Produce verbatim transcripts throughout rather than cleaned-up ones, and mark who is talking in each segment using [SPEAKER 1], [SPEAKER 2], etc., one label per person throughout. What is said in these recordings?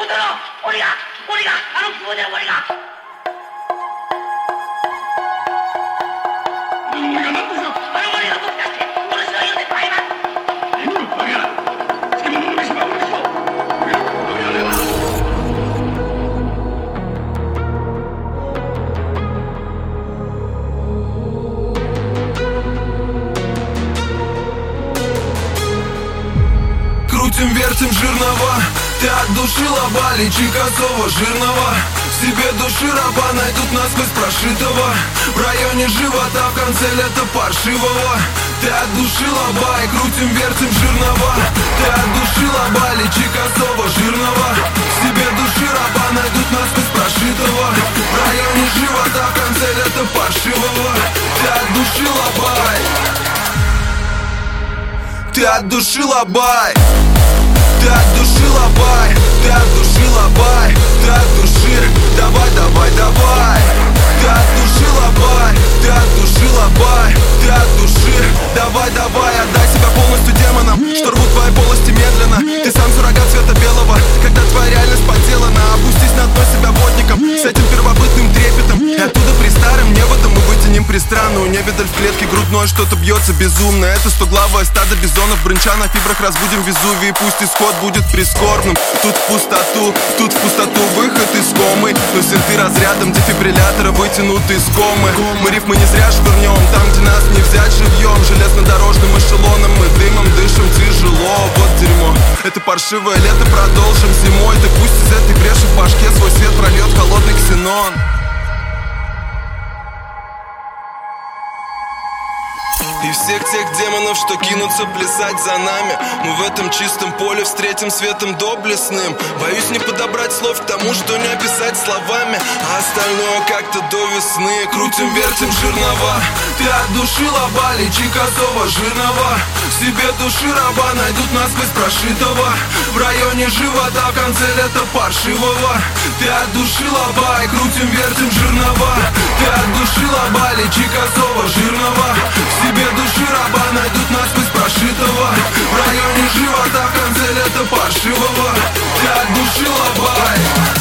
[SPEAKER 1] 俺が俺があの久保で俺が俺が何としたあの俺が僕だって殺しを言うて大変何もバカな漬物の飯は俺でしょ俺がこの野郎は
[SPEAKER 2] Крутим, вертим жирного. Ты от души лоба, лечи косого жирного. В себе души раба найдут насквозь прошитого. В районе живота, в конце лета паршивого. Ты от души лоба и крутим, вертим жирного. Ты от души лоба, лечи косого жирного. В себе души раба найдут насквозь прошитого. В районе живота, в конце лета паршивого. Ты от души лобай. Ты от души лобай. Ты от души лобай, ты от души лобай, ты от души, давай, давай, давай. Ты от души лобай, ты от души лобай, ты от души, давай, давай. Отдай себя полностью демонам, что рвут твои полости медленно. Ты сам суррогат цвета белого, когда твоя реальность подделана. Опустись на дно себя водником, с этим первобытным трепетом. И оттуда при старом неводом мы вытянем пристранную. Небедаль в клетке грудной, что-то бьется безумно. Это стоглавое стадо бизонов, брынча на фибрах разбудим Везувий. Пусть исход будет прискорбным. Тут в пустоту, тут в пустоту выход из комы. Но синты разрядом дефибриллятора вытянуты из комы. Мы рифмы не зря швырнем, там где нас не взять живьем. Железнодорожным эшелоном мы дымом дышим тяжело. Вот дерьмо, это паршивое лето, продолжим зимой. Ты пусть из этой бреши в башке свой свет прольет холодный ксенон. И всех тех демонов, что кинутся плясать за нами, мы в этом чистом поле встретим светом доблестным. Боюсь не подобрать слов к тому, что не описать словами, а остальное как-то до весны. Крутим, вертим жирного. Ты от души лоба, лечи косого жирного. В себе души раба найдут насквозь прошитого. В районе живота, в конце лета паршивого. Ты от души лоба и крутим, вертим жирного. Ты от души лоба, лечи косого жирного. В себе души раба найдут насквозь прошитого. В районе живота, в конце лета паршивого. Ты от души лобай.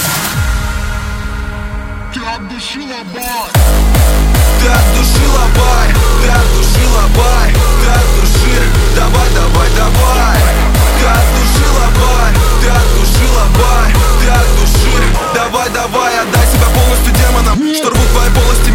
[SPEAKER 2] Ты от души лобай. Ты от души лобай. Ты от души лобай. Ты от души, давай, давай, давай. Ты от души лобай. Ты от души лобай. Ты от души, давай, давай. Отдай себя полностью демонам, что рвут твои полости